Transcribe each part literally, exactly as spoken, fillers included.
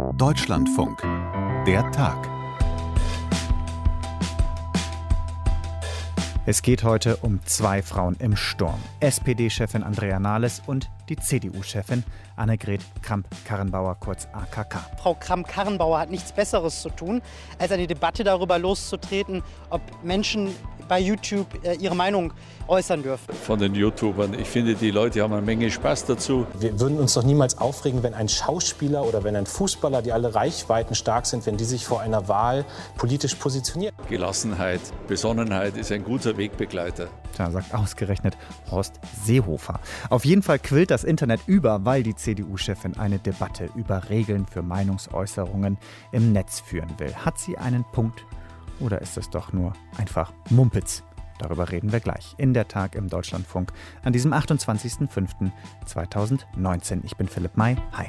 Deutschlandfunk. Der Tag. Es geht heute um zwei Frauen im Sturm. S P D-Chefin Andrea Nahles und die C D U-Chefin Annegret Kramp-Karrenbauer, kurz A K K. Frau Kramp-Karrenbauer hat nichts Besseres zu tun, als eine Debatte darüber loszutreten, ob Menschen bei YouTube äh, ihre Meinung äußern dürfen. Von den YouTubern. Ich finde, die Leute haben eine Menge Spaß dazu. Wir würden uns doch niemals aufregen, wenn ein Schauspieler oder wenn ein Fußballer, die alle reichweitenstark sind, wenn die sich vor einer Wahl politisch positionieren. Gelassenheit, Besonnenheit ist ein guter Wegbegleiter. Tja, sagt ausgerechnet Horst Seehofer. Auf jeden Fall quillt das Internet über, weil die C D U-Chefin eine Debatte über Regeln für Meinungsäußerungen im Netz führen will. Hat sie einen Punkt oder ist es doch nur einfach Mumpitz? Darüber reden wir gleich in der Tag im Deutschlandfunk an diesem achtundzwanzigsten fünften zweitausendneunzehn. Ich bin Philipp May. Hi.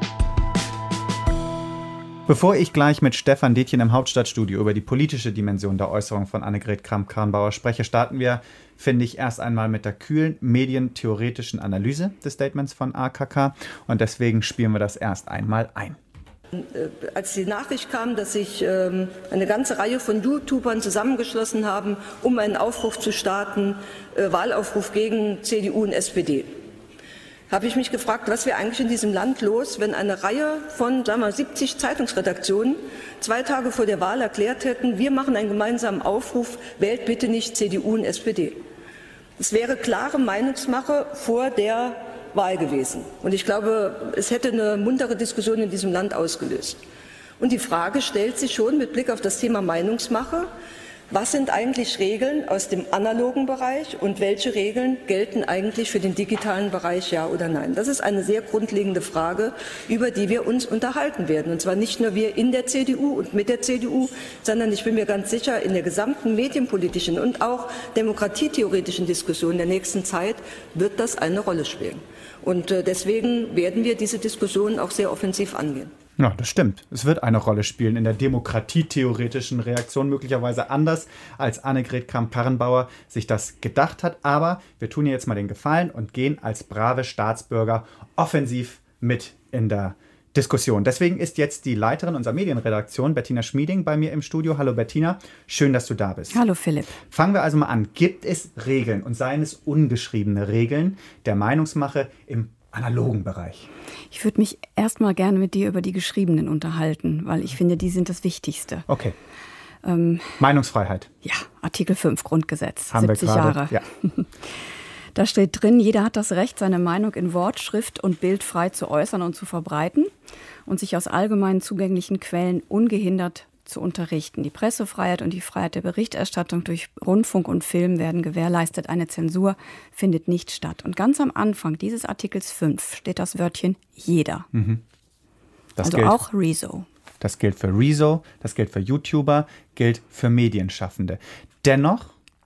Bevor ich gleich mit Stefan Detjen im Hauptstadtstudio über die politische Dimension der Äußerung von Annegret Kramp-Karrenbauer spreche, starten wir, finde ich, erst einmal mit der kühlen medientheoretischen Analyse des Statements von A K K. Und deswegen spielen wir das erst einmal ein. Als die Nachricht kam, dass sich ähm, eine ganze Reihe von YouTubern zusammengeschlossen haben, um einen Aufruf zu starten, äh, Wahlaufruf gegen C D U und S P D, habe ich mich gefragt, was wäre eigentlich in diesem Land los, wenn eine Reihe von, sagen wir, siebzig Zeitungsredaktionen zwei Tage vor der Wahl erklärt hätten, wir machen einen gemeinsamen Aufruf, wählt bitte nicht C D U und S P D. Es wäre klare Meinungsmache vor der Wahl gewesen. Und ich glaube, es hätte eine muntere Diskussion in diesem Land ausgelöst. Und die Frage stellt sich schon mit Blick auf das Thema Meinungsmache, was sind eigentlich Regeln aus dem analogen Bereich und welche Regeln gelten eigentlich für den digitalen Bereich, ja oder nein? Das ist eine sehr grundlegende Frage, über die wir uns unterhalten werden. Und zwar nicht nur wir in der C D U und mit der C D U, sondern ich bin mir ganz sicher, in der gesamten medienpolitischen und auch demokratietheoretischen Diskussion der nächsten Zeit wird das eine Rolle spielen. Und deswegen werden wir diese Diskussion auch sehr offensiv angehen. Ja, das stimmt. Es wird eine Rolle spielen in der demokratietheoretischen Reaktion, möglicherweise anders, als Annegret Kramp-Karrenbauer sich das gedacht hat. Aber wir tun ihr jetzt mal den Gefallen und gehen als brave Staatsbürger offensiv mit in der Diskussion. Deswegen ist jetzt die Leiterin unserer Medienredaktion, Bettina Schmieding, bei mir im Studio. Hallo Bettina, schön, dass du da bist. Hallo Philipp. Fangen wir also mal an. Gibt es Regeln, und seien es ungeschriebene Regeln, der Meinungsmache im analogen Bereich? Ich würde mich erstmal gerne mit dir über die geschriebenen unterhalten, weil ich finde, die sind das Wichtigste. Okay. Ähm, Meinungsfreiheit. Ja, Artikel fünf Grundgesetz, Haben siebzig wir gerade, Jahre. Ja. Da steht drin, jeder hat das Recht, seine Meinung in Wort, Schrift und Bild frei zu äußern und zu verbreiten und sich aus allgemein zugänglichen Quellen ungehindert zu unterrichten. Die Pressefreiheit und die Freiheit der Berichterstattung durch Rundfunk und Film werden gewährleistet. Eine Zensur findet nicht statt. Und ganz am Anfang dieses Artikels fünf steht das Wörtchen jeder. Mhm. Das also gilt, auch Rezo. Das gilt für Rezo, das gilt für YouTuber, gilt für Medienschaffende. Dennoch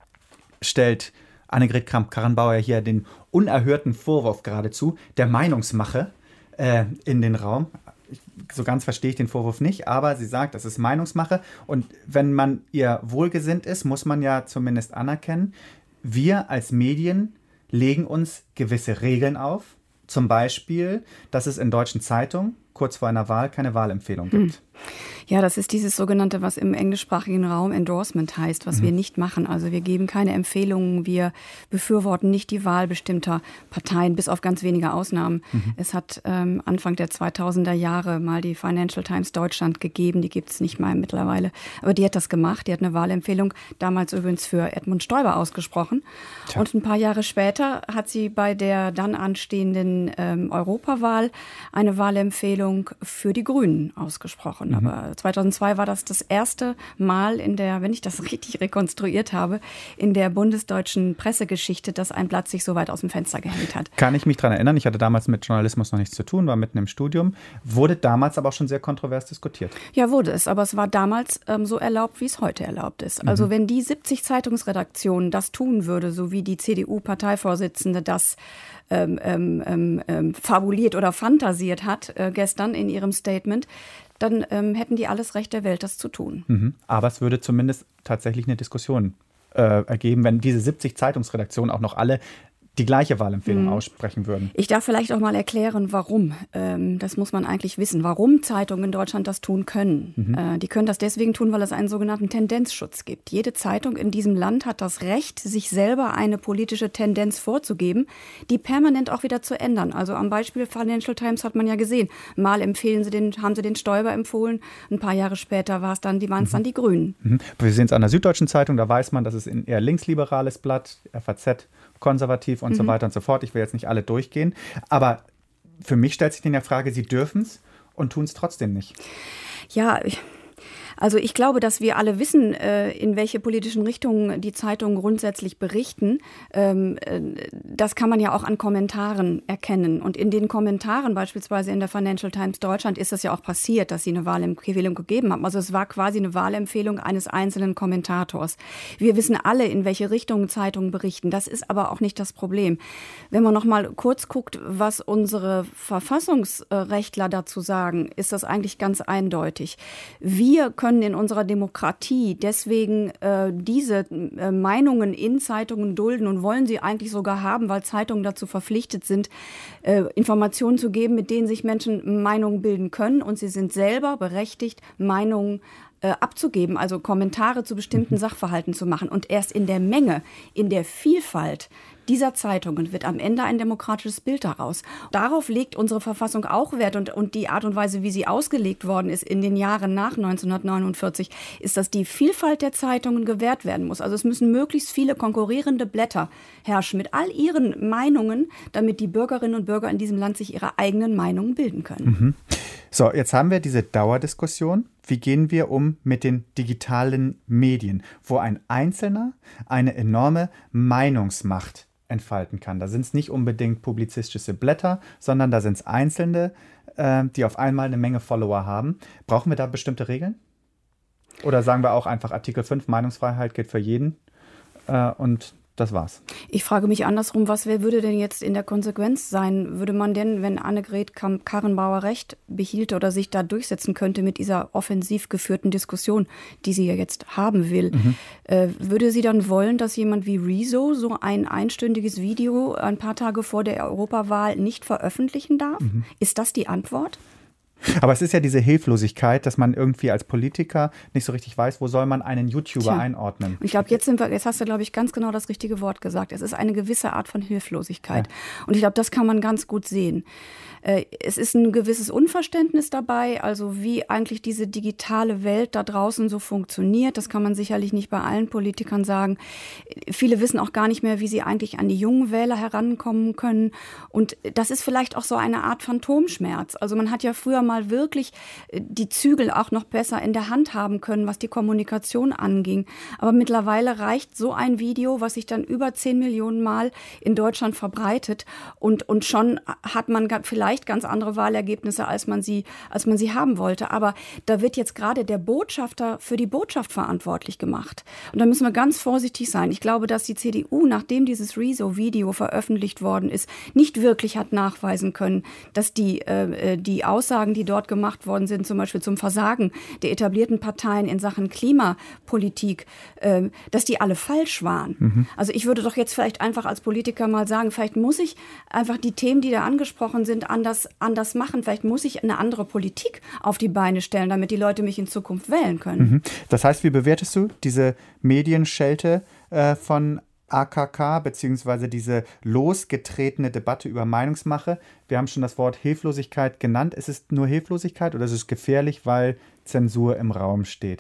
stellt Annegret Kramp-Karrenbauer hier den unerhörten Vorwurf geradezu der Meinungsmache äh, in den Raum. So ganz verstehe ich den Vorwurf nicht, aber sie sagt, das ist Meinungsmache. Und wenn man ihr wohlgesinnt ist, muss man ja zumindest anerkennen, wir als Medien legen uns gewisse Regeln auf. Zum Beispiel, dass es in deutschen Zeitungen kurz vor einer Wahl keine Wahlempfehlung gibt. Hm. Ja, das ist dieses sogenannte, was im englischsprachigen Raum Endorsement heißt, was mhm. wir nicht machen. Also wir geben keine Empfehlungen, wir befürworten nicht die Wahl bestimmter Parteien, bis auf ganz wenige Ausnahmen. Mhm. Es hat ähm, Anfang der zweitausender Jahre mal die Financial Times Deutschland gegeben, die gibt es nicht mal mittlerweile. Aber die hat das gemacht, die hat eine Wahlempfehlung, damals übrigens für Edmund Stoiber ausgesprochen. Tja. Und ein paar Jahre später hat sie bei der dann anstehenden ähm, Europawahl eine Wahlempfehlung für die Grünen ausgesprochen. Mhm. Aber zweitausendzwei war das das erste Mal in der, wenn ich das richtig rekonstruiert habe, in der bundesdeutschen Pressegeschichte, dass ein Blatt sich so weit aus dem Fenster gehängt hat. Kann ich mich daran erinnern, ich hatte damals mit Journalismus noch nichts zu tun, war mitten im Studium, wurde damals aber auch schon sehr kontrovers diskutiert. Ja, wurde es, aber es war damals ähm, so erlaubt, wie es heute erlaubt ist. Also mhm. wenn die siebzig Zeitungsredaktionen das tun würde, so wie die C D U-Parteivorsitzende das ähm, ähm, ähm, fabuliert oder fantasiert hat äh, gestern in ihrem Statement, dann ähm, hätten die alles Recht der Welt, das zu tun. Mhm. Aber es würde zumindest tatsächlich eine Diskussion äh, ergeben, wenn diese siebzig Zeitungsredaktionen auch noch alle die gleiche Wahlempfehlung Mhm. aussprechen würden. Ich darf vielleicht auch mal erklären, warum. Ähm, das muss man eigentlich wissen, warum Zeitungen in Deutschland das tun können. Mhm. Äh, die können das deswegen tun, weil es einen sogenannten Tendenzschutz gibt. Jede Zeitung in diesem Land hat das Recht, sich selber eine politische Tendenz vorzugeben, die permanent auch wieder zu ändern. Also am Beispiel Financial Times hat man ja gesehen. Mal empfehlen sie den, haben sie den Stoiber empfohlen, ein paar Jahre später war es dann, die waren es dann die Grünen. Mhm. Wir sehen es an der Süddeutschen Zeitung, da weiß man, das ist ein eher linksliberales Blatt, F A Z konservativ und mhm. so weiter und so fort. Ich will jetzt nicht alle durchgehen, aber für mich stellt sich dann die Frage, sie dürfen es und tun es trotzdem nicht. Ja, ich Also ich glaube, dass wir alle wissen, in welche politischen Richtungen die Zeitungen grundsätzlich berichten. Das kann man ja auch an Kommentaren erkennen. Und in den Kommentaren, beispielsweise in der Financial Times Deutschland, ist das ja auch passiert, dass sie eine Wahlempfehlung gegeben haben. Also es war quasi eine Wahlempfehlung eines einzelnen Kommentators. Wir wissen alle, in welche Richtungen Zeitungen berichten. Das ist aber auch nicht das Problem. Wenn man noch mal kurz guckt, was unsere Verfassungsrechtler dazu sagen, ist das eigentlich ganz eindeutig. Wir können können in unserer Demokratie deswegen äh, diese äh, Meinungen in Zeitungen dulden und wollen sie eigentlich sogar haben, weil Zeitungen dazu verpflichtet sind, äh, Informationen zu geben, mit denen sich Menschen Meinungen bilden können. Und sie sind selber berechtigt, Meinungen äh, abzugeben, also Kommentare zu bestimmten Sachverhalten zu machen. Und erst in der Menge, in der Vielfalt dieser Zeitungen wird am Ende ein demokratisches Bild daraus. Darauf legt unsere Verfassung auch Wert und, und die Art und Weise, wie sie ausgelegt worden ist in den Jahren nach neunzehnhundertneunundvierzig, ist, dass die Vielfalt der Zeitungen gewährt werden muss. Also es müssen möglichst viele konkurrierende Blätter herrschen mit all ihren Meinungen, damit die Bürgerinnen und Bürger in diesem Land sich ihre eigenen Meinungen bilden können. Mhm. So, jetzt haben wir diese Dauerdiskussion. Wie gehen wir um mit den digitalen Medien, wo ein Einzelner eine enorme Meinungsmacht entfalten kann? Da sind es nicht unbedingt publizistische Blätter, sondern da sind es Einzelne, äh, die auf einmal eine Menge Follower haben. Brauchen wir da bestimmte Regeln? Oder sagen wir auch einfach Artikel fünf, Meinungsfreiheit gilt für jeden äh, und das war's. Ich frage mich andersrum, was wer würde denn jetzt in der Konsequenz sein? Würde man denn, wenn Annegret Kramp-Karrenbauer recht behielte oder sich da durchsetzen könnte mit dieser offensiv geführten Diskussion, die sie ja jetzt haben will, mhm. äh, würde sie dann wollen, dass jemand wie Rezo so ein einstündiges Video ein paar Tage vor der Europawahl nicht veröffentlichen darf? Mhm. Ist das die Antwort? Aber es ist ja diese Hilflosigkeit, dass man irgendwie als Politiker nicht so richtig weiß, wo soll man einen YouTuber Tja. einordnen. Und ich glaube, jetzt sind wir, jetzt hast du, glaube ich, ganz genau das richtige Wort gesagt. Es ist eine gewisse Art von Hilflosigkeit. Ja. Und ich glaube, das kann man ganz gut sehen. Es ist ein gewisses Unverständnis dabei, also wie eigentlich diese digitale Welt da draußen so funktioniert. Das kann man sicherlich nicht bei allen Politikern sagen. Viele wissen auch gar nicht mehr, wie sie eigentlich an die jungen Wähler herankommen können. Und das ist vielleicht auch so eine Art Phantomschmerz. Also man hat ja früher mal wirklich die Zügel auch noch besser in der Hand haben können, was die Kommunikation anging. Aber mittlerweile reicht so ein Video, was sich dann über zehn Millionen Mal in Deutschland verbreitet. Und, und schon hat man vielleicht ganz andere Wahlergebnisse, als man sie, als man sie haben wollte. Aber da wird jetzt gerade der Botschafter für die Botschaft verantwortlich gemacht. Und da müssen wir ganz vorsichtig sein. Ich glaube, dass die C D U, nachdem dieses Rezo-Video veröffentlicht worden ist, nicht wirklich hat nachweisen können, dass die, äh, die Aussagen, die dort gemacht worden sind, zum Beispiel zum Versagen der etablierten Parteien in Sachen Klimapolitik, äh, dass die alle falsch waren. Mhm. Also ich würde doch jetzt vielleicht einfach als Politiker mal sagen, vielleicht muss ich einfach die Themen, die da angesprochen sind, anders, anders machen. Vielleicht muss ich eine andere Politik auf die Beine stellen, damit die Leute mich in Zukunft wählen können. Mhm. Das heißt, wie bewertest du diese Medienschelte äh, von A K K beziehungsweise diese losgetretene Debatte über Meinungsmache? Wir haben schon das Wort Hilflosigkeit genannt. Ist es nur Hilflosigkeit oder ist es gefährlich, weil Zensur im Raum steht?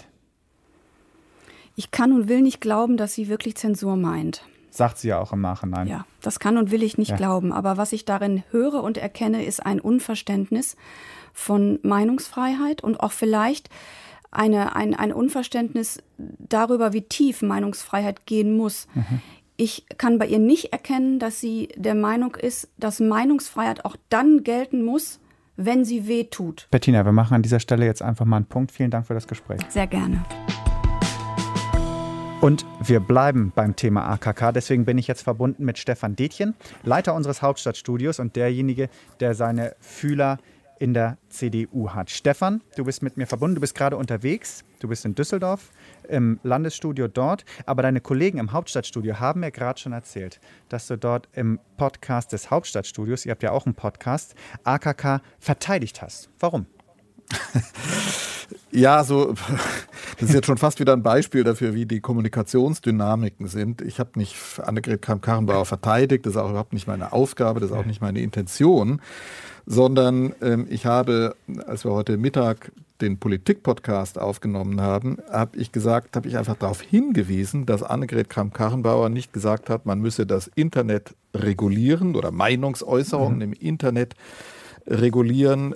Ich kann und will nicht glauben, dass sie wirklich Zensur meint. Sagt sie ja auch im Nachhinein. Ja, das kann und will ich nicht ja. glauben. Aber was ich darin höre und erkenne, ist ein Unverständnis von Meinungsfreiheit und auch vielleicht eine, ein, ein Unverständnis darüber, wie tief Meinungsfreiheit gehen muss. Mhm. Ich kann bei ihr nicht erkennen, dass sie der Meinung ist, dass Meinungsfreiheit auch dann gelten muss, wenn sie weh tut. Bettina, wir machen an dieser Stelle jetzt einfach mal einen Punkt. Vielen Dank für das Gespräch. Sehr gerne. Und wir bleiben beim Thema A K K. Deswegen bin ich jetzt verbunden mit Stefan Detjen, Leiter unseres Hauptstadtstudios und derjenige, der seine Fühler in der C D U hat. Stefan, du bist mit mir verbunden, du bist gerade unterwegs, du bist in Düsseldorf im Landesstudio dort, aber deine Kollegen im Hauptstadtstudio haben mir gerade schon erzählt, dass du dort im Podcast des Hauptstadtstudios, ihr habt ja auch einen Podcast, A K K verteidigt hast. Warum? Ja, so, das ist jetzt schon fast wieder ein Beispiel dafür, wie die Kommunikationsdynamiken sind. Ich habe nicht Annegret Kramp-Karrenbauer verteidigt, das ist auch überhaupt nicht meine Aufgabe, das ist auch nicht meine Intention, sondern ähm, ich habe, als wir heute Mittag den Politik-Podcast aufgenommen haben, habe ich gesagt, habe ich einfach darauf hingewiesen, dass Annegret Kramp-Karrenbauer nicht gesagt hat, man müsse das Internet regulieren oder Meinungsäußerungen mhm. im Internet regulieren.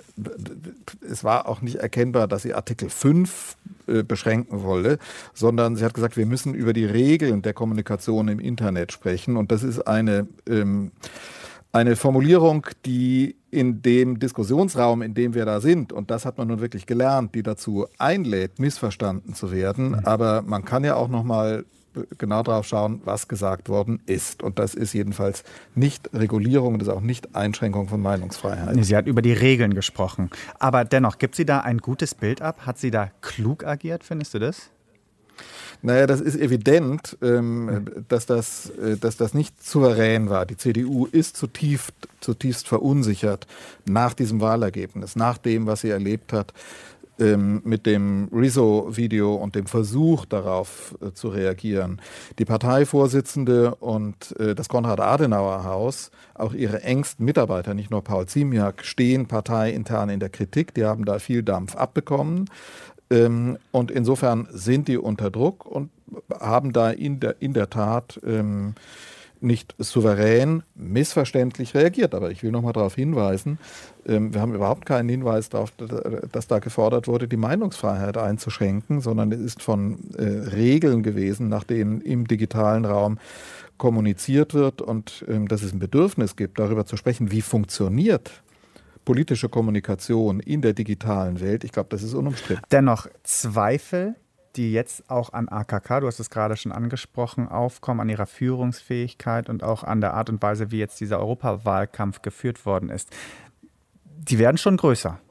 Es war auch nicht erkennbar, dass sie Artikel fünf äh, beschränken wolle, sondern sie hat gesagt, wir müssen über die Regeln der Kommunikation im Internet sprechen. Und das ist eine, ähm, eine Formulierung, die in dem Diskussionsraum, in dem wir da sind, und das hat man nun wirklich gelernt, die dazu einlädt, missverstanden zu werden. Mhm. Aber man kann ja auch noch mal genau darauf schauen, was gesagt worden ist. Und das ist jedenfalls nicht Regulierung, das ist auch nicht Einschränkung von Meinungsfreiheit. Sie hat über die Regeln gesprochen. Aber dennoch, gibt sie da ein gutes Bild ab? Hat sie da klug agiert, findest du das? Naja, das ist evident, ähm, dass, das, äh, dass das nicht souverän war. Die C D U ist zutiefst, zutiefst verunsichert nach diesem Wahlergebnis, nach dem, was sie erlebt hat mit dem Rezo-Video und dem Versuch darauf äh, zu reagieren. Die Parteivorsitzende und äh, das Konrad-Adenauer-Haus, auch ihre engsten Mitarbeiter, nicht nur Paul Ziemiak, stehen parteiintern in der Kritik. Die haben da viel Dampf abbekommen. Ähm, und insofern sind die unter Druck und haben da in der, in der Tat ähm, nicht souverän, missverständlich reagiert. Aber ich will noch mal darauf hinweisen, ähm, wir haben überhaupt keinen Hinweis darauf, dass da gefordert wurde, die Meinungsfreiheit einzuschränken, sondern es ist von äh, Regeln gewesen, nach denen im digitalen Raum kommuniziert wird und ähm, dass es ein Bedürfnis gibt, darüber zu sprechen, wie funktioniert politische Kommunikation in der digitalen Welt. Ich glaube, das ist unumstritten. Dennoch Zweifel, die jetzt auch an A K K, du hast es gerade schon angesprochen, aufkommen, an ihrer Führungsfähigkeit und auch an der Art und Weise, wie jetzt dieser Europawahlkampf geführt worden ist. Die werden schon größer.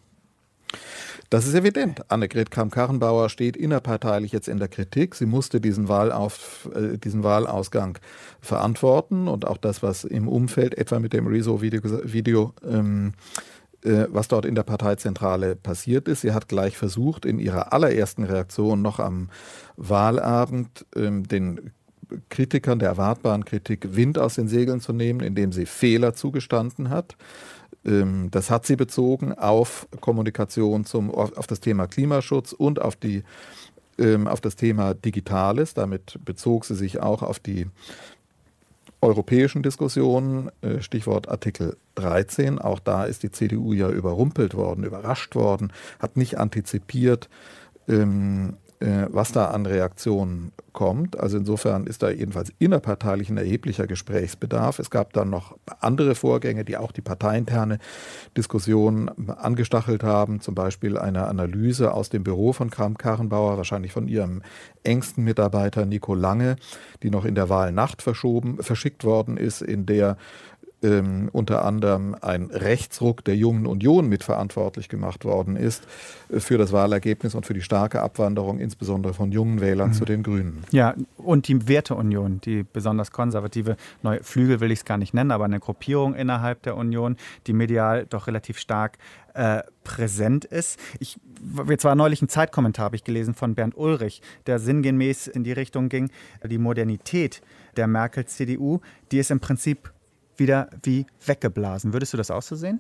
Das ist evident. Annegret Kramp-Karrenbauer steht innerparteilich jetzt in der Kritik. Sie musste diesen, Wahlauf, äh, diesen Wahlausgang verantworten und auch das, was im Umfeld, etwa mit dem Rezo-Video, Video, ähm, was dort in der Parteizentrale passiert ist. Sie hat gleich versucht, in ihrer allerersten Reaktion noch am Wahlabend ähm, den Kritikern der erwartbaren Kritik Wind aus den Segeln zu nehmen, indem sie Fehler zugestanden hat. Ähm, das hat sie bezogen auf Kommunikation zum, auf, auf das Thema Klimaschutz und auf, die, ähm, auf das Thema Digitales. Damit bezog sie sich auch auf die europäischen Diskussionen, Stichwort Artikel dreizehn, auch da ist die C D U ja überrumpelt worden, überrascht worden, hat nicht antizipiert, ähm, äh, was da an Reaktionen kommt. Also insofern ist da jedenfalls innerparteilich ein erheblicher Gesprächsbedarf. Es gab dann noch andere Vorgänge, die auch die parteiinterne Diskussion angestachelt haben, zum Beispiel eine Analyse aus dem Büro von Kramp-Karrenbauer, wahrscheinlich von ihrem engsten Mitarbeiter Nico Lange, die noch in der Wahlnacht verschoben, verschickt worden ist, in der ähm, unter anderem ein Rechtsruck der Jungen Union mitverantwortlich gemacht worden ist äh, für das Wahlergebnis und für die starke Abwanderung, insbesondere von jungen Wählern mhm. zu den Grünen. Ja, und die Werteunion, die besonders konservative neue Flügel will ich es gar nicht nennen, aber eine Gruppierung innerhalb der Union, die medial doch relativ stark äh, präsent ist. Ich, jetzt war neulich ein Zeitkommentar, habe ich gelesen, von Bernd Ulrich, der sinngemäß in die Richtung ging, die Modernität der Merkel-C D U, die ist im Prinzip wieder wie weggeblasen. Würdest du das auch so sehen?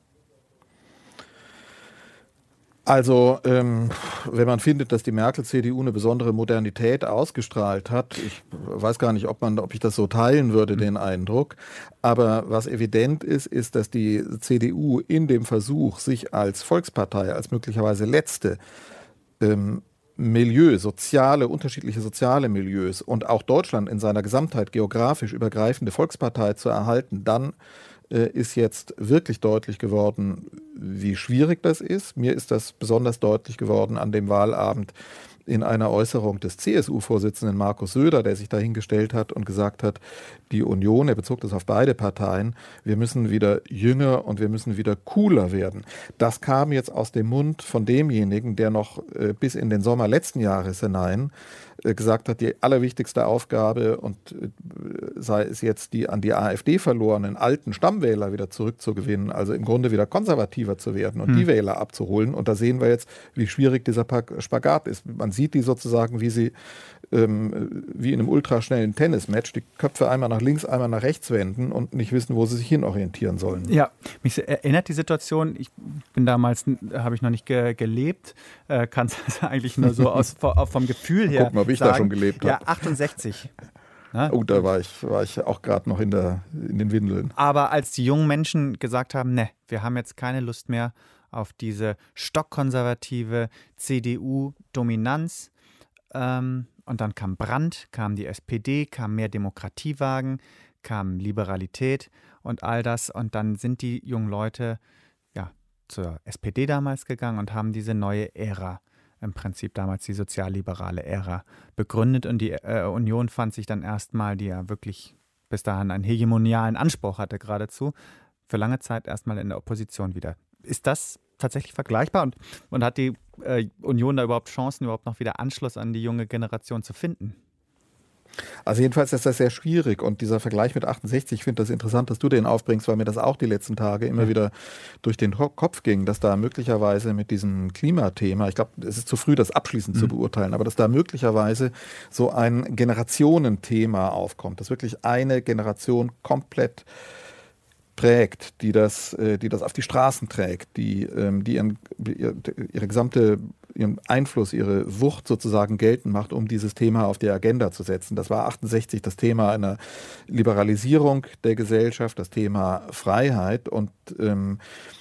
Also, ähm, wenn man findet, dass die Merkel-C D U eine besondere Modernität ausgestrahlt hat, ich weiß gar nicht, ob man, ob ich das so teilen würde, den Eindruck. Aber was evident ist, ist, dass die C D U in dem Versuch, sich als Volkspartei, als möglicherweise letzte ähm, Milieu, soziale, unterschiedliche soziale Milieus und auch Deutschland in seiner Gesamtheit geografisch übergreifende Volkspartei zu erhalten, dann äh, ist jetzt wirklich deutlich geworden, wie schwierig das ist. Mir ist das besonders deutlich geworden an dem Wahlabend in einer Äußerung des C S U-Vorsitzenden Markus Söder, der sich dahingestellt hat und gesagt hat, die Union, er bezog das auf beide Parteien, wir müssen wieder jünger und wir müssen wieder cooler werden. Das kam jetzt aus dem Mund von demjenigen, der noch äh, bis in den Sommer letzten Jahres hinein äh, gesagt hat, die allerwichtigste Aufgabe und äh, sei es jetzt die an die AfD verlorenen alten Stammwähler wieder zurückzugewinnen, also im Grunde wieder konservativer zu werden und hm. die Wähler abzuholen. Und da sehen wir jetzt, wie schwierig dieser Spagat ist. Man sieht die sozusagen, wie sie ähm, wie in einem ultraschnellen Tennismatch die Köpfe einmal nach links, einmal nach rechts wenden und nicht wissen, wo sie sich hinorientieren sollen. Ja, mich erinnert die Situation, ich bin damals, habe ich noch nicht ge- gelebt, äh, kann es eigentlich nur so aus, vom Gefühl her Guck mal, wie ich sagen. da schon gelebt habe. Ja, achtundsechzig. Na? Oh, da war ich, war ich auch gerade noch in, der, in den Windeln. Aber als die jungen Menschen gesagt haben, ne, wir haben jetzt keine Lust mehr auf diese stockkonservative C D U-Dominanz, ähm, und dann kam Brandt, kam die S P D, kam mehr Demokratiewagen, kam Liberalität und all das. Und dann sind die jungen Leute ja, zur S P D damals gegangen und haben diese neue Ära, im Prinzip damals die sozialliberale Ära, begründet. Und die äh, Union fand sich dann erstmal, die ja wirklich bis dahin einen hegemonialen Anspruch hatte geradezu, für lange Zeit erstmal in der Opposition wieder. Ist das tatsächlich vergleichbar und, und hat die äh, Union da überhaupt Chancen, überhaupt noch wieder Anschluss an die junge Generation zu finden? Also jedenfalls ist das sehr schwierig und dieser Vergleich mit achtundsechzig, ich finde das interessant, dass du den aufbringst, weil mir das auch die letzten Tage immer ja. wieder durch den Kopf ging, dass da möglicherweise mit diesem Klimathema, ich glaube, es ist zu früh, das abschließend mhm. zu beurteilen, aber dass da möglicherweise so ein Generationenthema aufkommt, dass wirklich eine Generation komplett prägt, die das, die das auf die Straßen trägt, die, die ihren, ihre gesamte ihren Einfluss, ihre Wucht sozusagen geltend macht, um dieses Thema auf die Agenda zu setzen. Das war achtundsechzig das Thema einer Liberalisierung der Gesellschaft, das Thema Freiheit und ähm,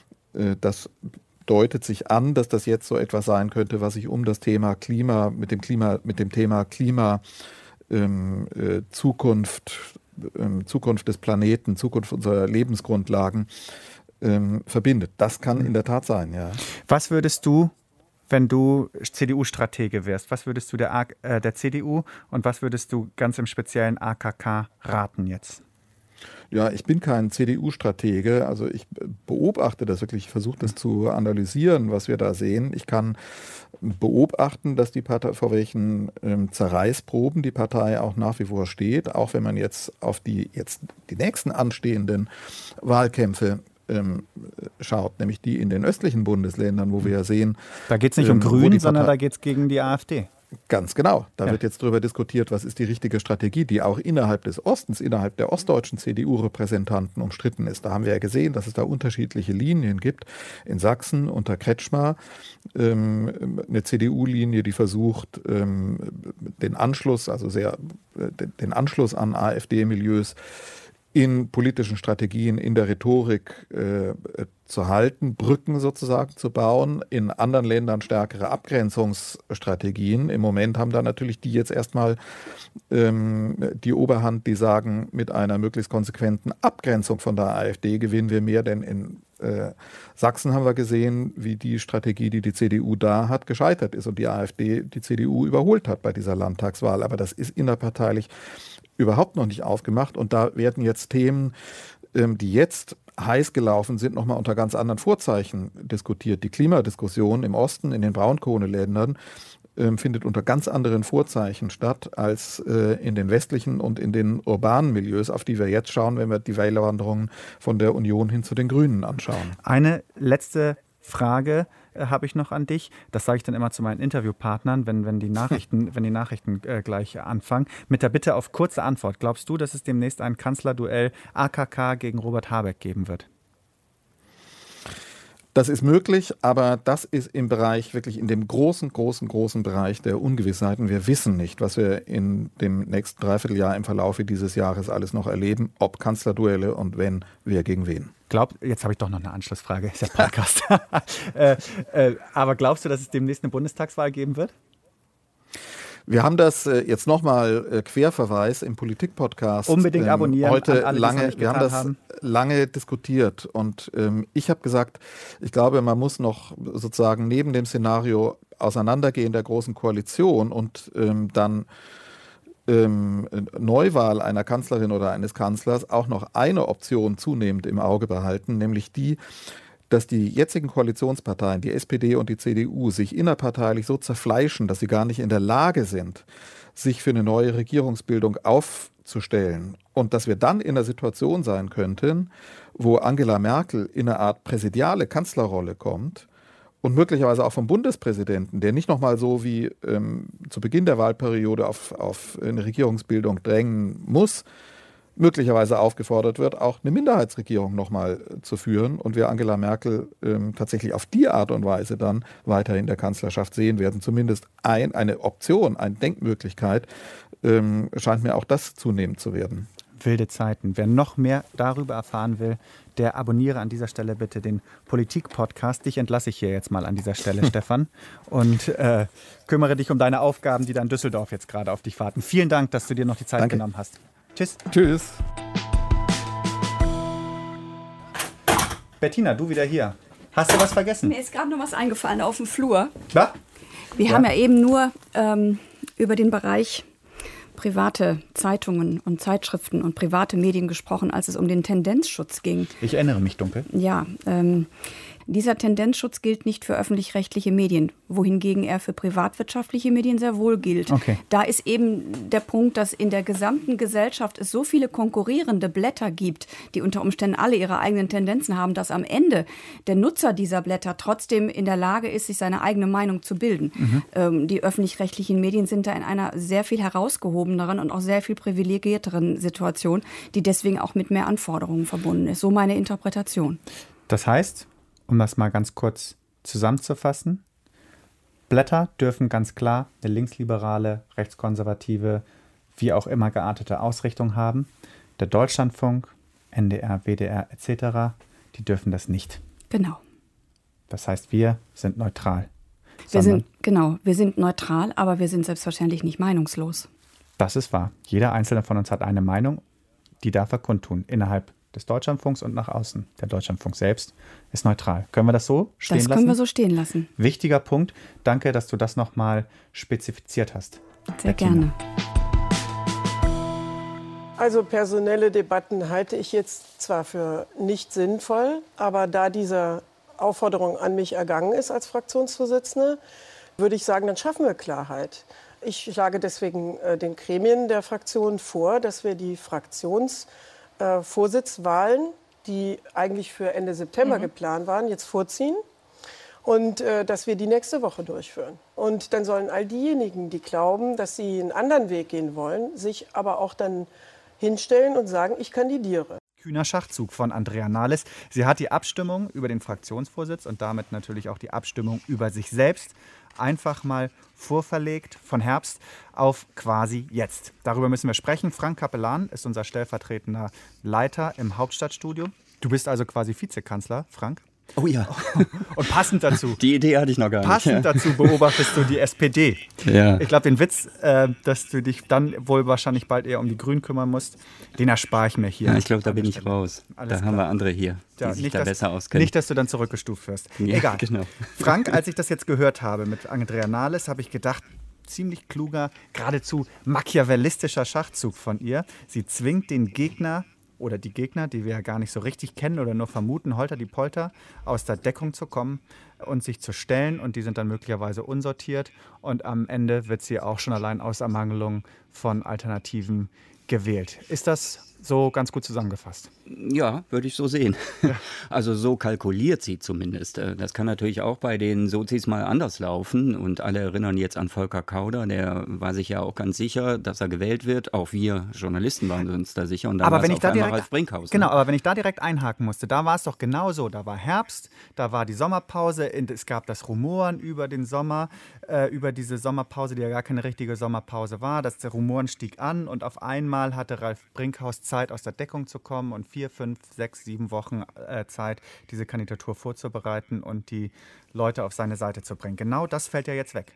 das deutet sich an, dass das jetzt so etwas sein könnte, was sich um das Thema Klima, mit dem Klima, mit dem Thema Klima ähm, äh, Zukunft Zukunft des Planeten, Zukunft unserer Lebensgrundlagen ähm, verbindet. Das kann in der Tat sein, ja. Was würdest du, wenn du C D U-Stratege wärst, was würdest du der, A- äh, der C D U und was würdest du ganz im speziellen A K K raten jetzt? Ja, ich bin kein C D U-Stratege, also ich beobachte das wirklich, ich versuche das zu analysieren, was wir da sehen. Ich kann beobachten, dass die Partei, vor welchen ähm, Zerreißproben die Partei auch nach wie vor steht, auch wenn man jetzt auf die, jetzt die nächsten anstehenden Wahlkämpfe ähm, schaut, nämlich die in den östlichen Bundesländern, wo wir ja sehen... Da geht es nicht ähm, um Grün, sondern da geht es gegen die AfD. Ganz genau. Da ja. wird jetzt darüber diskutiert, was ist die richtige Strategie, die auch innerhalb des Ostens, innerhalb der ostdeutschen C D U-Repräsentanten umstritten ist. Da haben wir ja gesehen, dass es da unterschiedliche Linien gibt. In Sachsen unter Kretschmer ähm, eine C D U-Linie, die versucht, ähm, den Anschluss, also sehr, äh, den Anschluss an AfD-Milieus in politischen Strategien, in der Rhetorik äh, zu halten, Brücken sozusagen zu bauen, in anderen Ländern stärkere Abgrenzungsstrategien. Im Moment haben da natürlich die jetzt erstmal ähm, die Oberhand, die sagen, mit einer möglichst konsequenten Abgrenzung von der AfD gewinnen wir mehr, denn in äh, Sachsen haben wir gesehen, wie die Strategie, die die C D U da hat, gescheitert ist und die AfD die C D U überholt hat bei dieser Landtagswahl. Aber das ist innerparteilich überhaupt noch nicht aufgemacht und da werden jetzt Themen, ähm, die jetzt heiß gelaufen sind, nochmal unter ganz anderen Vorzeichen diskutiert. Die Klimadiskussion im Osten, in den Braunkohleländern, ähm, findet unter ganz anderen Vorzeichen statt als äh, in den westlichen und in den urbanen Milieus, auf die wir jetzt schauen, wenn wir die Wählerwanderungen von der Union hin zu den Grünen anschauen. Eine letzte Frage äh, habe ich noch an dich. Das sage ich dann immer zu meinen Interviewpartnern, wenn, wenn die Nachrichten, wenn die Nachrichten äh, gleich anfangen. Mit der Bitte auf kurze Antwort. Glaubst du, dass es demnächst ein Kanzlerduell A K K gegen Robert Habeck geben wird? Das ist möglich, aber das ist im Bereich, wirklich in dem großen, großen, großen Bereich der Ungewissheiten. Wir wissen nicht, was wir in dem nächsten Dreivierteljahr im Verlaufe dieses Jahres alles noch erleben, ob Kanzlerduelle und wenn, wer gegen wen. Glaub, jetzt habe ich doch noch eine Anschlussfrage, ist ja Podcast. äh, äh, aber glaubst du, dass es demnächst eine Bundestagswahl geben wird? Wir haben das äh, jetzt nochmal äh, Querverweis im Politik-Podcast. Unbedingt abonnieren. Ähm, heute alle, lange, wir haben das haben. lange diskutiert und ähm, ich habe gesagt, ich glaube, man muss noch sozusagen neben dem Szenario Auseinandergehen der Großen Koalition und ähm, dann ähm, Neuwahl einer Kanzlerin oder eines Kanzlers auch noch eine Option zunehmend im Auge behalten, nämlich die, dass die jetzigen Koalitionsparteien, die S P D und die C D U, sich innerparteilich so zerfleischen, dass sie gar nicht in der Lage sind, sich für eine neue Regierungsbildung aufzustellen. Und dass wir dann in einer Situation sein könnten, wo Angela Merkel in eine Art präsidiale Kanzlerrolle kommt und möglicherweise auch vom Bundespräsidenten, der nicht nochmal so wie ähm, zu Beginn der Wahlperiode auf, auf eine Regierungsbildung drängen muss, möglicherweise aufgefordert wird, auch eine Minderheitsregierung nochmal zu führen und wir Angela Merkel ähm, tatsächlich auf die Art und Weise dann weiter in der Kanzlerschaft sehen werden. Zumindest ein, eine Option, eine Denkmöglichkeit, ähm, scheint mir auch das zunehmend zu werden. Wilde Zeiten. Wer noch mehr darüber erfahren will, der abonniere an dieser Stelle bitte den Politik-Podcast. Dich entlasse ich hier jetzt mal an dieser Stelle, Stefan. Und äh, kümmere dich um deine Aufgaben, die da in Düsseldorf jetzt gerade auf dich warten. Vielen Dank, dass du dir noch die Zeit Danke. genommen hast. Tschüss. Tschüss. Bettina, du wieder hier. Hast du was vergessen? Mir ist gerade noch was eingefallen auf dem Flur. Was? Wir Ja. haben ja eben nur ähm, über den Bereich private Zeitungen und Zeitschriften und private Medien gesprochen, als es um den Tendenzschutz ging. Ich erinnere mich dunkel. Ja, ähm, dieser Tendenzschutz gilt nicht für öffentlich-rechtliche Medien, wohingegen er für privatwirtschaftliche Medien sehr wohl gilt. Okay. Da ist eben der Punkt, dass in der gesamten Gesellschaft es so viele konkurrierende Blätter gibt, die unter Umständen alle ihre eigenen Tendenzen haben, dass am Ende der Nutzer dieser Blätter trotzdem in der Lage ist, sich seine eigene Meinung zu bilden. Mhm. Ähm, die öffentlich-rechtlichen Medien sind da in einer sehr viel herausgehobeneren und auch sehr viel privilegierteren Situation, die deswegen auch mit mehr Anforderungen verbunden ist. So meine Interpretation. Das heißt, um das mal ganz kurz zusammenzufassen, Blätter dürfen ganz klar eine linksliberale, rechtskonservative, wie auch immer geartete Ausrichtung haben. Der Deutschlandfunk, N D R, W D R et cetera, die dürfen das nicht. Genau. Das heißt, wir sind neutral. Wir Sondern- sind, genau, wir sind neutral, aber wir sind selbstverständlich nicht meinungslos. Das ist wahr. Jeder Einzelne von uns hat eine Meinung, die darf er kundtun, innerhalb des Deutschlandfunks und nach außen. Der Deutschlandfunk selbst ist neutral. Können wir das so stehen Das lassen? können wir so stehen lassen. Wichtiger Punkt. Danke, dass du das nochmal spezifiziert hast. Sehr Bettina. gerne. Also personelle Debatten halte ich jetzt zwar für nicht sinnvoll, aber da diese Aufforderung an mich ergangen ist als Fraktionsvorsitzende, würde ich sagen, dann schaffen wir Klarheit. Ich schlage deswegen äh, den Gremien der Fraktion vor, dass wir die Fraktionsvorsitzwahlen, äh, die eigentlich für Ende September mhm. geplant waren, jetzt vorziehen und äh, dass wir die nächste Woche durchführen. Und dann sollen all diejenigen, die glauben, dass sie einen anderen Weg gehen wollen, sich aber auch dann hinstellen und sagen, ich kandidiere. Kühner Schachzug von Andrea Nahles. Sie hat die Abstimmung über den Fraktionsvorsitz und damit natürlich auch die Abstimmung über sich selbst einfach mal vorverlegt von Herbst auf quasi jetzt. Darüber müssen wir sprechen. Frank Capellan ist unser stellvertretender Leiter im Hauptstadtstudio. Du bist also quasi Vizekanzler, Frank. Oh ja. Und passend dazu. Die Idee hatte ich noch gar nicht. Passend ja. dazu beobachtest du die S P D. Ja. Ich glaube, den Witz, äh, dass du dich dann wohl wahrscheinlich bald eher um die Grünen kümmern musst, den erspare ich mir hier. Ja, ich glaube, da bin ich raus. Alles da klar. haben wir andere hier, die Ja, sich nicht, da dass, besser auskennen. Nicht, dass du dann zurückgestuft wirst. Ja, Egal. genau. Frank, als ich das jetzt gehört habe mit Andrea Nahles, habe ich gedacht, ziemlich kluger, geradezu machiavellistischer Schachzug von ihr. Sie zwingt den Gegner oder die Gegner, die wir ja gar nicht so richtig kennen oder nur vermuten, holter die Polter, aus der Deckung zu kommen und sich zu stellen. Und die sind dann möglicherweise unsortiert. Und am Ende wird sie auch schon allein aus Ermangelung von Alternativen gewählt. Ist das so ganz gut zusammengefasst? Ja, würde ich so sehen. Ja. Also so kalkuliert sie zumindest. Das kann natürlich auch bei den Sozis mal anders laufen. Und alle erinnern jetzt an Volker Kauder, der war sich ja auch ganz sicher, dass er gewählt wird. Auch wir Journalisten waren uns da sicher. Und dann aber war wenn es ich auf da einmal direkt, Ralf Brinkhaus. Genau, ne? aber wenn ich da direkt einhaken musste, da war es doch genau so. Da war Herbst, da war die Sommerpause, es gab das Rumoren über den Sommer, äh, über diese Sommerpause, die ja gar keine richtige Sommerpause war. Das der Rumoren stieg an und auf einmal hatte Ralf Brinkhaus Zeit, aus der Deckung zu kommen und vier, fünf, sechs, sieben Wochen äh, Zeit, diese Kandidatur vorzubereiten und die Leute auf seine Seite zu bringen. Genau das fällt ja jetzt weg.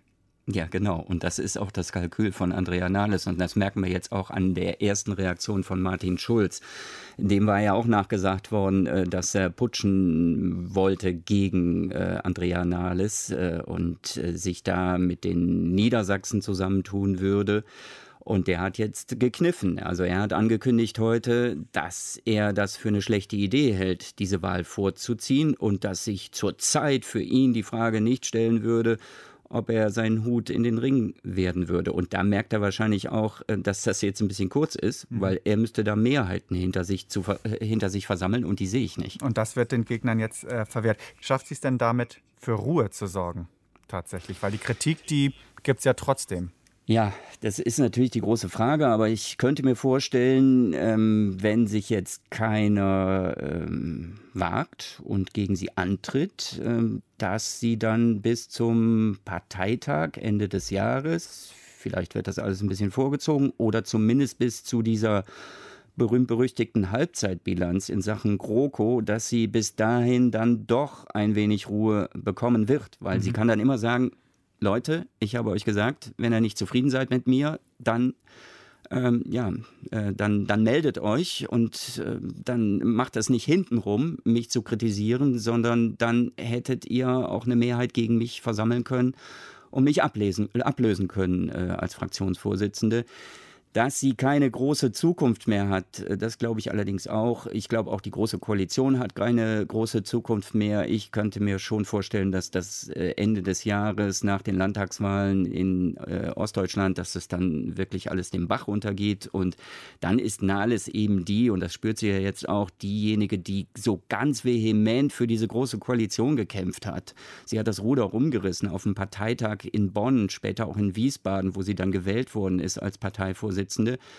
Ja, genau. Und das ist auch das Kalkül von Andrea Nahles. Und das merken wir jetzt auch an der ersten Reaktion von Martin Schulz. Dem war ja auch nachgesagt worden, dass er putschen wollte gegen Andrea Nahles und sich da mit den Niedersachsen zusammentun würde. Und der hat jetzt gekniffen. Also er hat angekündigt heute, dass er das für eine schlechte Idee hält, diese Wahl vorzuziehen und dass sich zurzeit für ihn die Frage nicht stellen würde, ob er seinen Hut in den Ring werden würde. Und da merkt er wahrscheinlich auch, dass das jetzt ein bisschen kurz ist, mhm. weil er müsste da Mehrheiten hinter sich, zu, hinter sich versammeln und die sehe ich nicht. Und das wird den Gegnern jetzt äh, verwehrt. Schafft sie es denn damit, für Ruhe zu sorgen tatsächlich? Weil die Kritik, die gibt es ja trotzdem. Ja, das ist natürlich die große Frage, aber ich könnte mir vorstellen, ähm, wenn sich jetzt keiner ähm, wagt und gegen sie antritt, ähm, dass sie dann bis zum Parteitag Ende des Jahres, vielleicht wird das alles ein bisschen vorgezogen, oder zumindest bis zu dieser berühmt-berüchtigten Halbzeitbilanz in Sachen GroKo, dass sie bis dahin dann doch ein wenig Ruhe bekommen wird, weil mhm. sie kann dann immer sagen, Leute, ich habe euch gesagt, wenn ihr nicht zufrieden seid mit mir, dann, ähm, ja, äh, dann, dann meldet euch und äh, dann macht das nicht hintenrum, mich zu kritisieren, sondern dann hättet ihr auch eine Mehrheit gegen mich versammeln können und mich ablesen, ablösen können äh, als Fraktionsvorsitzende. Dass sie keine große Zukunft mehr hat, das glaube ich allerdings auch. Ich glaube auch, die Große Koalition hat keine große Zukunft mehr. Ich könnte mir schon vorstellen, dass das Ende des Jahres nach den Landtagswahlen in äh, Ostdeutschland, dass das dann wirklich alles den Bach runtergeht. Und dann ist Nahles eben die, und das spürt sie ja jetzt auch, diejenige, die so ganz vehement für diese Große Koalition gekämpft hat. Sie hat das Ruder rumgerissen auf dem Parteitag in Bonn, später auch in Wiesbaden, wo sie dann gewählt worden ist als Parteivorsitzende.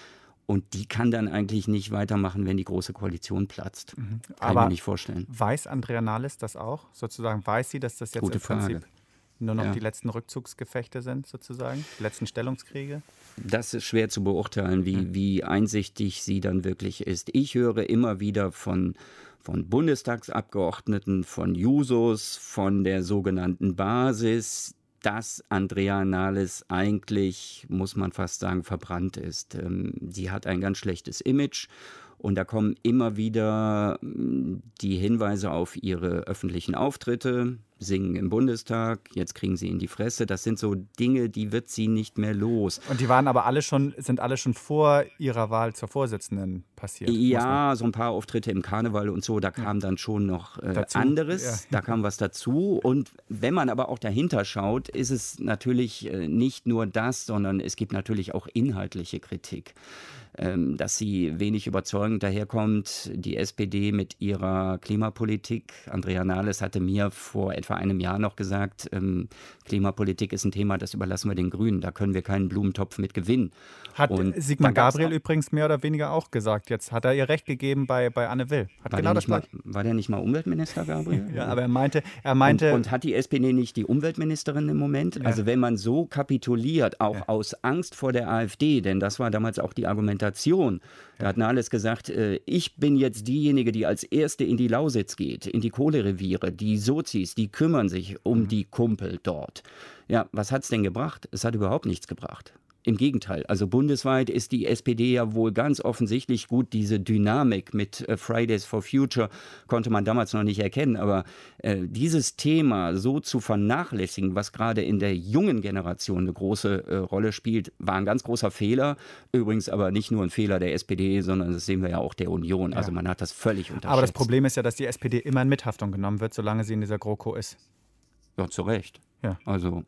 Und die kann dann eigentlich nicht weitermachen, wenn die Große Koalition platzt. Mhm. Kann Aber ich mir nicht vorstellen. Weiß Andrea Nahles das auch? Sozusagen weiß sie, dass das jetzt Gute im Prinzip Frage. nur noch Ja. die letzten Rückzugsgefechte sind, sozusagen? Die letzten Stellungskriege? Das ist schwer zu beurteilen, wie, mhm. wie einsichtig sie dann wirklich ist. Ich höre immer wieder von, von Bundestagsabgeordneten, von Jusos, von der sogenannten Basis, dass Andrea Nahles eigentlich, muss man fast sagen, verbrannt ist. Sie hat ein ganz schlechtes Image und da kommen immer wieder die Hinweise auf ihre öffentlichen Auftritte, Singen im Bundestag, jetzt kriegen sie in die Fresse. Das sind so Dinge, die wird sie nicht mehr los. Und die waren aber alle schon, sind alle schon vor ihrer Wahl zur Vorsitzenden passiert? Ja, so ein paar Auftritte im Karneval und so, da kam dann schon noch äh, anderes, ja. Da kam was dazu. Und wenn man aber auch dahinter schaut, ist es natürlich äh, nicht nur das, sondern es gibt natürlich auch inhaltliche Kritik. Ähm, dass sie wenig überzeugend daherkommt, die S P D mit ihrer Klimapolitik. Andrea Nahles hatte mir vor etwa einem Jahr noch gesagt, ähm, Klimapolitik ist ein Thema, das überlassen wir den Grünen, da können wir keinen Blumentopf mit gewinnen. Hat und Sigmar Gabriel übrigens mehr oder weniger auch gesagt. Jetzt hat er ihr recht gegeben bei, bei Anne Will. Hat war, genau der das mal, war der nicht mal Umweltminister, Gabriel? Ja, aber er meinte... Er meinte und, und hat die S P D nicht die Umweltministerin im Moment? Ja. Also wenn man so kapituliert, auch ja. aus Angst vor der AfD, denn das war damals auch die Argumentation, da hat Nahles gesagt, äh, ich bin jetzt diejenige, die als Erste in die Lausitz geht, in die Kohlereviere. Die Sozis, die kümmern sich um mhm. die Kumpel dort. Ja, was hat es denn gebracht? Es hat überhaupt nichts gebracht. Im Gegenteil, also bundesweit ist die S P D ja wohl ganz offensichtlich gut. Diese Dynamik mit äh, Fridays for Future konnte man damals noch nicht erkennen. Aber äh, dieses Thema so zu vernachlässigen, was gerade in der jungen Generation eine große äh, Rolle spielt, war ein ganz großer Fehler. Übrigens aber nicht nur ein Fehler der S P D, sondern das sehen wir ja auch der Union. Also ja. man hat das völlig unterschätzt. Aber das Problem ist ja, dass die S P D immer in Mithaftung genommen wird, solange sie in dieser GroKo ist. Ja, zu Recht. Ja. Also...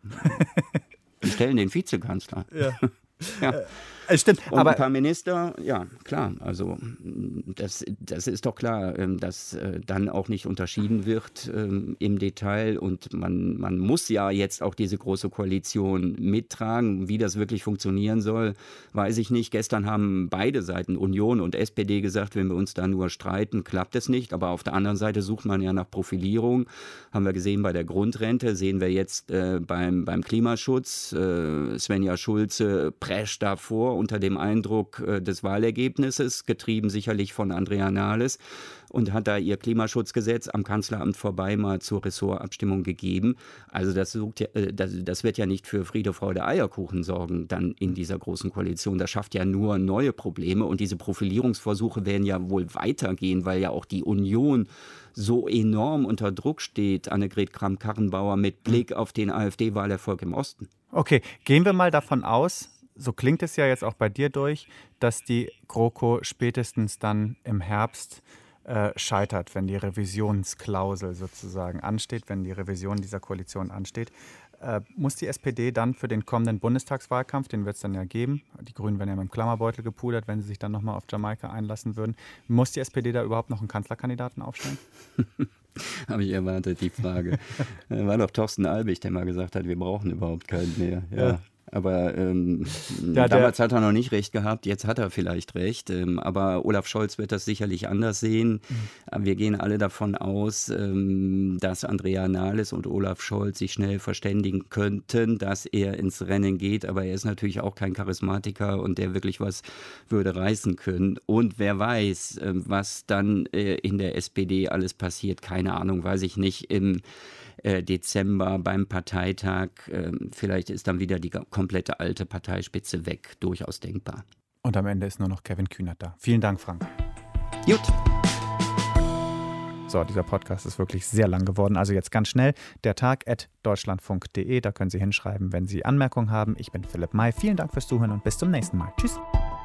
Wir stellen den Vizekanzler. Ja. ja. Äh, stimmt. Und aber ein paar Minister, ja, klar. Also das, das ist doch klar, dass dann auch nicht unterschieden wird ähm, im Detail. Und man, man muss ja jetzt auch diese große Koalition mittragen. Wie das wirklich funktionieren soll, weiß ich nicht. Gestern haben beide Seiten, Union und S P D, gesagt, wenn wir uns da nur streiten, klappt es nicht. Aber auf der anderen Seite sucht man ja nach Profilierung. Haben wir gesehen bei der Grundrente, sehen wir jetzt äh, beim, beim Klimaschutz. Äh, Svenja Schulze prescht davor unter dem Eindruck äh, des Wahlergebnisses, getrieben sicherlich von Andrea Nahles, und hat da ihr Klimaschutzgesetz am Kanzleramt vorbei mal zur Ressortabstimmung gegeben. Also das, sucht ja, äh, das, das wird ja nicht für Friede, Freude, Eierkuchen sorgen dann in dieser großen Koalition. Das schafft ja nur neue Probleme, und diese Profilierungsversuche werden ja wohl weitergehen, weil ja auch die Union so enorm unter Druck steht, Annegret Kramp-Karrenbauer, mit Blick auf den AfD-Wahlerfolg im Osten. Okay, gehen wir mal davon aus, so klingt es ja jetzt auch bei dir durch, dass die GroKo spätestens dann im Herbst äh, scheitert, wenn die Revisionsklausel sozusagen ansteht, wenn die Revision dieser Koalition ansteht. Äh, muss die S P D dann für den kommenden Bundestagswahlkampf, den wird es dann ja geben, die Grünen werden ja mit dem Klammerbeutel gepudert, wenn sie sich dann nochmal auf Jamaika einlassen würden, muss die S P D da überhaupt noch einen Kanzlerkandidaten aufstellen? Habe ich erwartet, die Frage. War doch Thorsten Albig, der mal gesagt hat, wir brauchen überhaupt keinen mehr. Ja. Ja. Aber ähm, ja, damals hat er noch nicht recht gehabt, jetzt hat er vielleicht recht. Ähm, aber Olaf Scholz wird das sicherlich anders sehen. Mhm. Wir gehen alle davon aus, ähm, dass Andrea Nahles und Olaf Scholz sich schnell verständigen könnten, dass er ins Rennen geht. Aber er ist natürlich auch kein Charismatiker, und der wirklich was würde reißen können. Und wer weiß, äh, was dann äh, in der S P D alles passiert, keine Ahnung, weiß ich nicht. Im Dezember beim Parteitag. Vielleicht ist dann wieder die komplette alte Parteispitze weg. Durchaus denkbar. Und am Ende ist nur noch Kevin Kühnert da. Vielen Dank, Frank. Gut. So, dieser Podcast ist wirklich sehr lang geworden. Also jetzt ganz schnell, der Tag at deutschlandfunk punkt de. Da können Sie hinschreiben, wenn Sie Anmerkungen haben. Ich bin Philipp May. Vielen Dank fürs Zuhören und bis zum nächsten Mal. Tschüss.